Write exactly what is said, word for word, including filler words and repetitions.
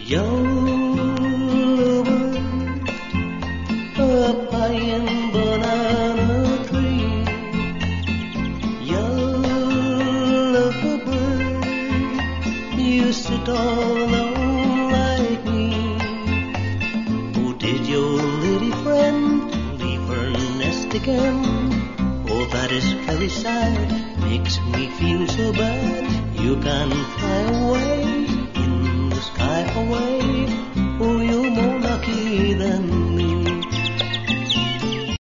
Yellow bird up high in banana tree. Yellow bird used to all alone like me. Oh, did your little friend leave her nest again? Oh, that is very sad, makes me feel so bad. You can fly away